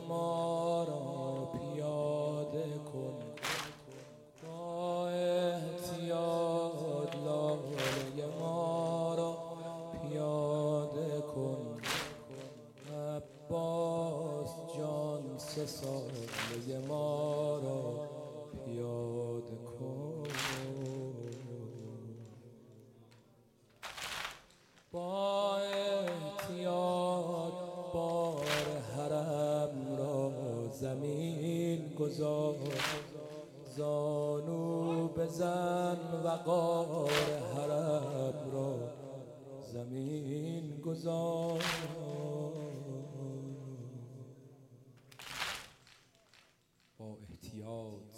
ما را پیاده کن، با احتیاط لاله ما را پیاده کن. عباس جان 3 ساله ما را پیاده کن. با احتیاط بار حرم را زمین گذار، زانو بزن وقار حرم را زمین گذار. با احتیاط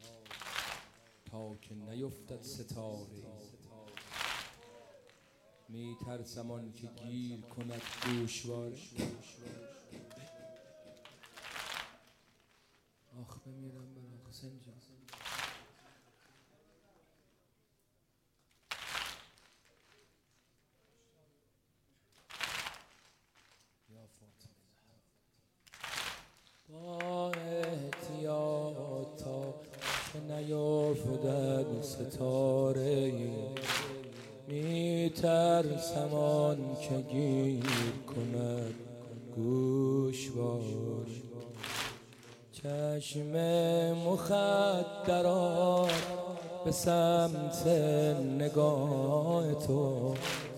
تا که نیفتد ستاره، می ترسم آن که گیر کند گوشواره. آخ بمیرم برم حسین جان. یا فاطمه با احتیاط تا که نیفتد ستاره، می ترسم آن که گیر کند گوشوار. چشم مخدرات به سمت نگاه تو،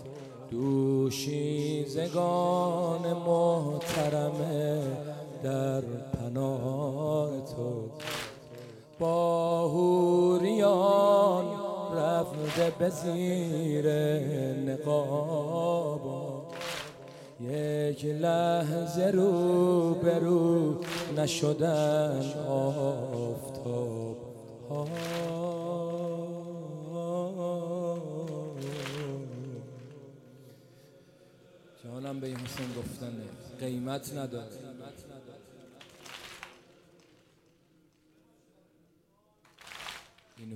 دوشیزگان محترمه در پناه تو. با حوریان رفته به زیر نقاب، یک لحظه رو به رو نشدن آفتاب ها. جانم به این حسین گفتنه قیمت نداره. این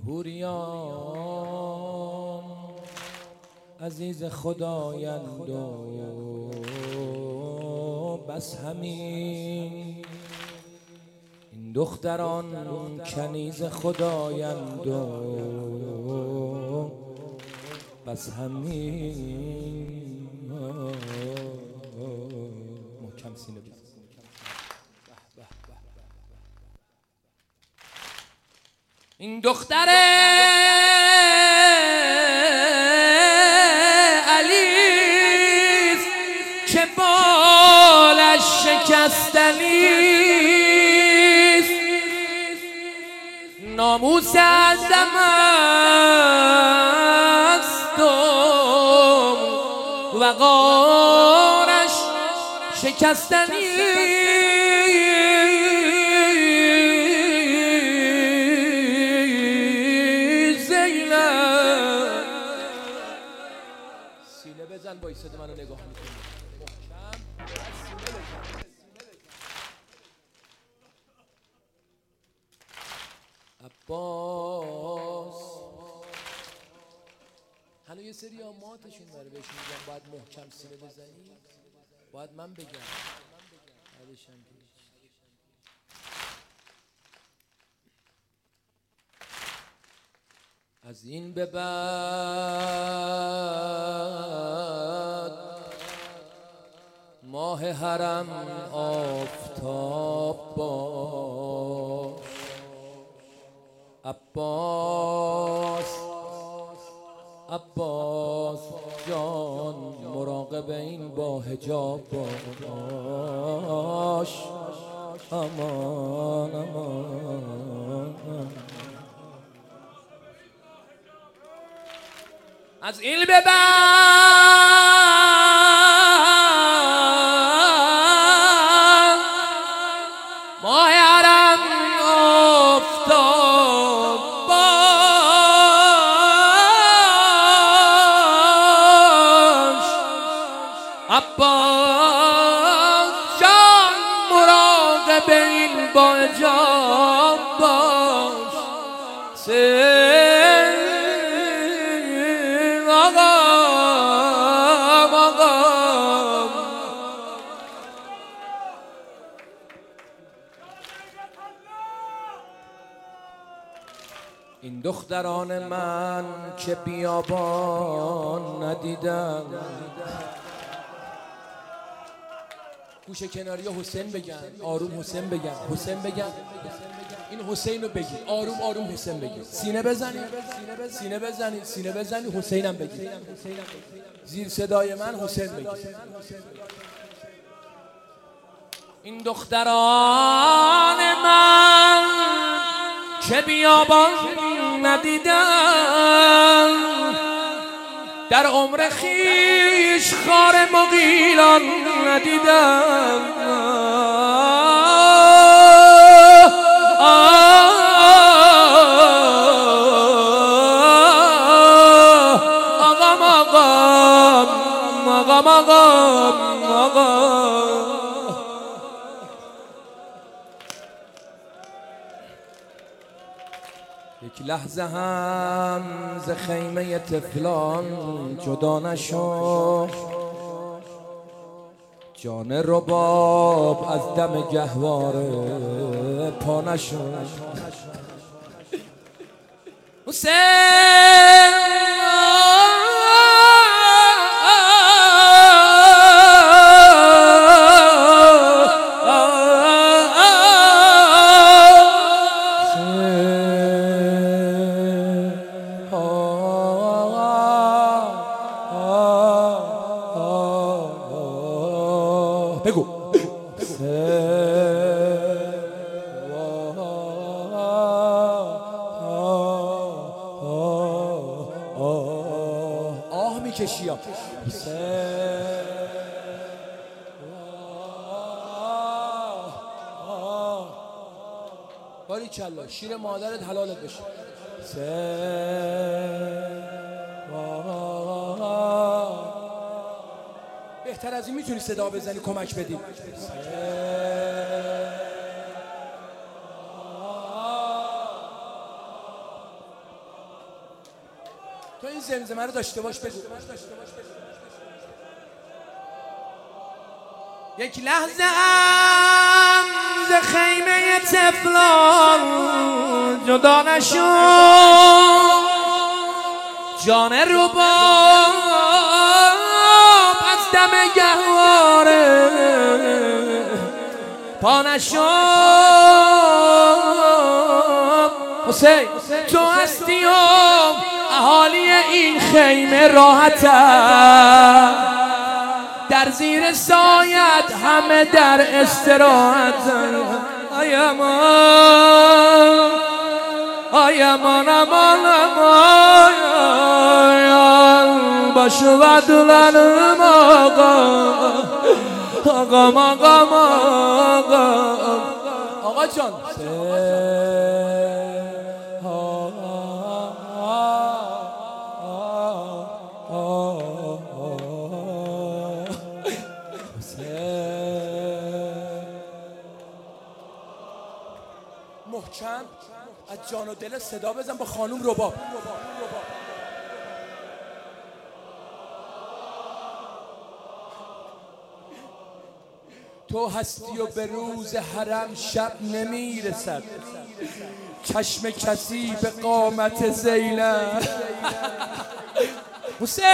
حوریان عزیز خدایند و بس همین، این دختران کنیز خدایند و بس همین. محکم سینه بزن. این دختر علیست که بالش شکستنیست، ناموس اعظم است و وقارش شکستنیست. سینه بزن با ایستاده منو نگاه میکنی. عباس هنو یه سری آماتشون بره بهشون میگم باید محکم سینه بزنی، باید من بگم بعدشم پیش. از این به بعد ماه حرم آفتاب باش. عباس جان مراقب این با حجاب باش. امان امان. از این به بعد ماه حرم آفتاب باش. عباس جان مراقب این با حجاب باش. این دختران من که بیابان ندیدم. گوشه کناری حسین بگن، آروم حسین بگن، حسین بگن. این حسین رو بگی، آروم آروم حسین بگی. سینه بزنی، سینه بزنی، سینه بزنی، حسینم بگی. زیر صدای من حسین بگی. این دختران من که بیابان ندیدم، در عمر خیش خار مغیلان ندیدم. یک لحظه هم ز خیمه طفلان جدا نشو، جان رباب از دم گهواره پا نشو. حسین بگو آه میکشی یا باری کلا شیر مادرت حلالت بشه. بهتر از این میتونی صدا بزنی کمک بدی؟ تو این زمزمه رو داشته باش بگو. یک لحظه هم ز خیمه طفلان جدا نشو، جان رباب از دم گهواره پا نشو. حسین تو هستی و اهالی این خیمه راحتن، در زیر سایت همه در استراحتن. ای امان ای امان امان امان باشو بدلنم آقا جان. محکم از جان و دل صدا بزن با خانوم رباب. تو هستی و به روز حرم شب نمیرسد، چشم کسی به قامت زینب. حسین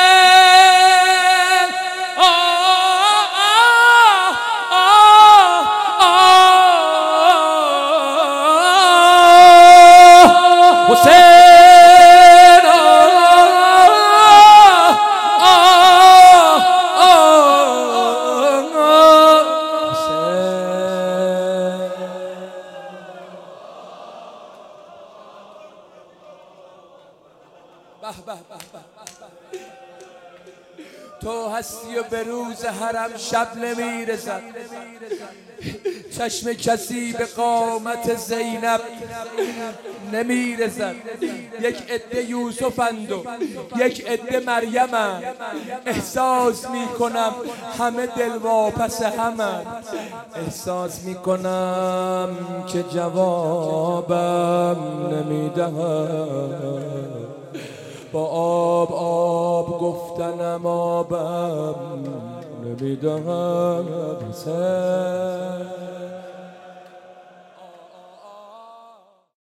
تو هستی و به روز حرم شب نمیرسد، چشم کسی به قامت زینب نمیرسد. یک عده یوسفند و یک عده مریمند، احساس میکنم همه دل واپس همند. احساس میکنم که جوابم نمیدهم، با آب گفتنم آبم نمیدهم.